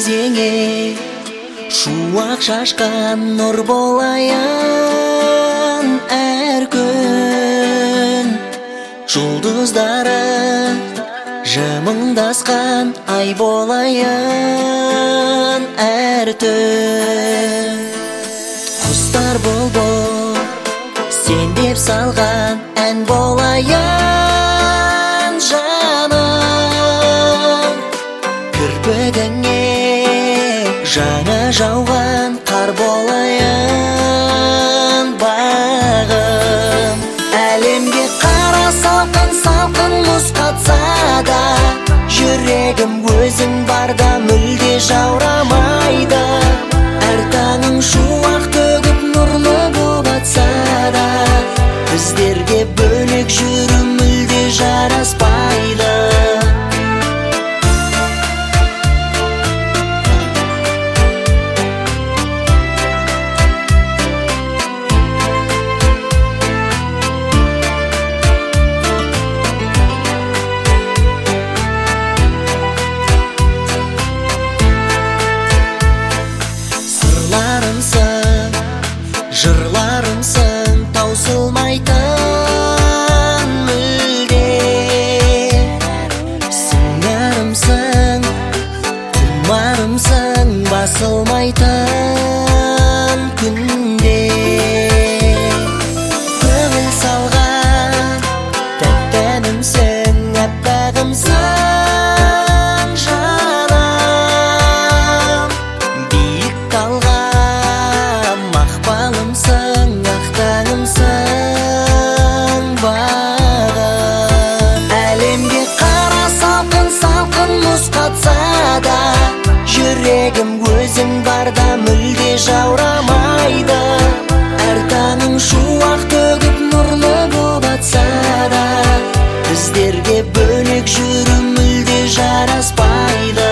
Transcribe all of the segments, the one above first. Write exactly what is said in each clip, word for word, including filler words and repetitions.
кезеңе шуақ шашқан нұр болайын әр күн. Жұлдыздары жымыңдасқан ай болайын әр түн. Құстар бұлбұл сен деп салған ән болайын жаным. Кірпігіңе жаңа жауған қар болайын бағым. Әлемге қара салқын салқын мұз қатса да, жүрегім өзің барда мүлде жаурамайды. Әр таңың шуақ төгіп нұрлы боп атса да, біздерге бөлек жүру мүлде жараспайды. Сырларымсың, жырларымсың, таусылмайтын мүлде. Сыңарымсың, тұмарымсың, басылмайтын күнде. Көңіл салған тәттәнімсің, әппағымсың жаным. Биік талған мақпалымсың, ақтаңымсың бағым. Әлемге қара салқын салқын мұз қатса да, жүрегім өзің барда мүлде жаурамайды. Әр таңың шуақ төгіп нұрлы боп атса да, біздерге бөлек жүру мүлде жараспайды.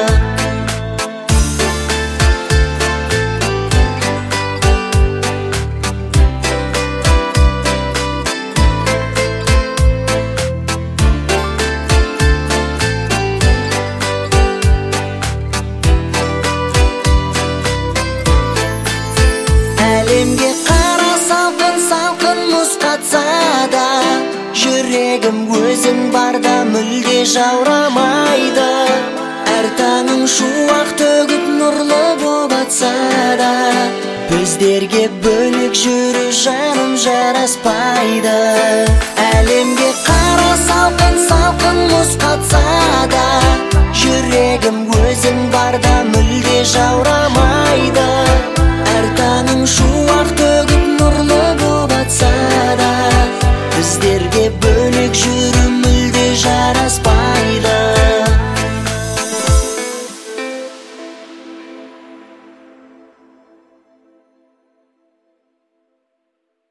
Әлемге қара салқын салқын мұз қатса да, жүрегім өзің барда мүлде жаурамайды. Әр таңың шуақ төгіп нұрлы боп атса да, біздерге бөлек жүру жаным жараспайды. Әлемге қара салқын салқын мұз қатса да, жүрегім өзің барда мүлде жаурамайды.